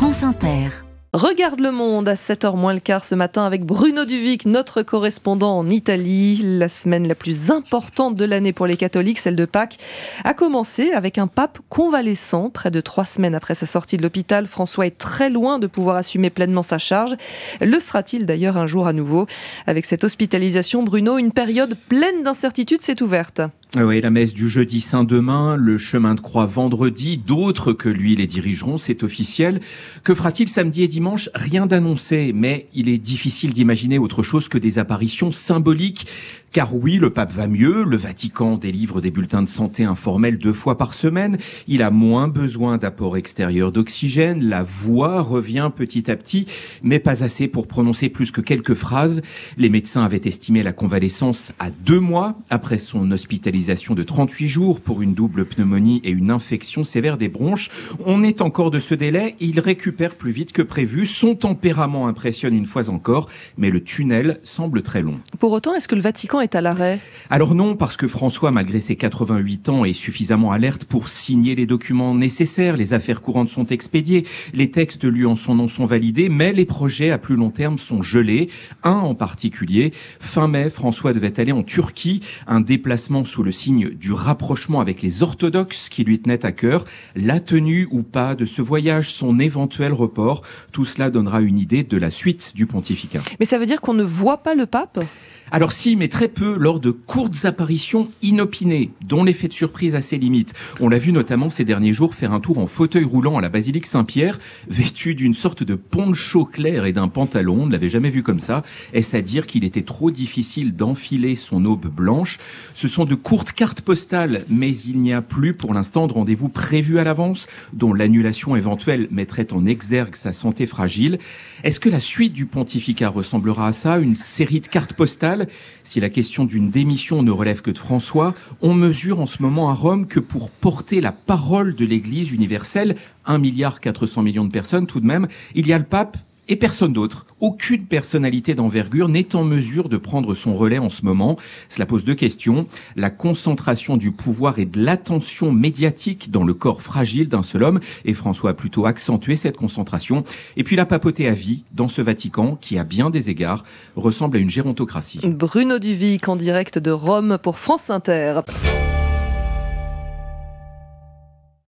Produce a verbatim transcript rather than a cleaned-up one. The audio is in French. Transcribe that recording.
France Inter. Regarde le monde à sept heures moins le quart ce matin avec Bruno Duvic, notre correspondant en Italie. La semaine la plus importante de l'année pour les catholiques, celle de Pâques, a commencé avec un pape convalescent. Près de trois semaines après sa sortie de l'hôpital, François est très loin de pouvoir assumer pleinement sa charge. Le sera-t-il d'ailleurs un jour à nouveau ? Avec cette hospitalisation, Bruno, une période pleine d'incertitudes s'est ouverte. Oui, la messe du jeudi saint demain, le chemin de croix vendredi, d'autres que lui les dirigeront, c'est officiel. Que fera-t-il samedi et dimanche ? Rien d'annoncé, mais il est difficile d'imaginer autre chose que des apparitions symboliques. Car oui, le pape va mieux, le Vatican délivre des bulletins de santé informels deux fois par semaine, il a moins besoin d'apports extérieurs d'oxygène, la voix revient petit à petit, mais pas assez pour prononcer plus que quelques phrases. Les médecins avaient estimé la convalescence à deux mois après son hospitalisation de trente-huit jours pour une double pneumonie et une infection sévère des bronches. On est encore de ce délai, il récupère plus vite que prévu, son tempérament impressionne une fois encore, mais le tunnel semble très long. Pour autant, est-ce que le Vatican est à l'arrêt ? Alors non, parce que François, malgré ses quatre-vingt-huit ans, est suffisamment alerte pour signer les documents nécessaires. Les affaires courantes sont expédiées, les textes lus en son nom sont validés, mais les projets à plus long terme sont gelés. Un en particulier, fin mai, François devait aller en Turquie, un déplacement sous le signe du rapprochement avec les orthodoxes qui lui tenait à cœur. La tenue ou pas de ce voyage, son éventuel report, tout cela donnera une idée de la suite du pontificat. Mais ça veut dire qu'on ne voit pas le pape ? Alors si, mais très peu lors de courtes apparitions inopinées, dont l'effet de surprise a ses limites. On l'a vu notamment ces derniers jours faire un tour en fauteuil roulant à la basilique Saint-Pierre, vêtu d'une sorte de poncho clair et d'un pantalon, on ne l'avait jamais vu comme ça. Est-ce à dire qu'il était trop difficile d'enfiler son aube blanche ? Ce sont de courtes cartes postales, mais il n'y a plus pour l'instant de rendez-vous prévus à l'avance, dont l'annulation éventuelle mettrait en exergue sa santé fragile. Est-ce que la suite du pontificat ressemblera à ça, une série de cartes postales ? Si la question d'une démission ne relève que de François, on mesure en ce moment à Rome que pour porter la parole de l'Église universelle, un milliard quatre cents millions de personnes tout de même, il y a le pape et personne d'autre. Aucune personnalité d'envergure n'est en mesure de prendre son relais en ce moment. Cela pose deux questions. La concentration du pouvoir et de l'attention médiatique dans le corps fragile d'un seul homme, et François a plutôt accentué cette concentration. Et puis la papauté à vie dans ce Vatican qui, à bien des égards, ressemble à une gérontocratie. Bruno Duvic en direct de Rome pour France Inter.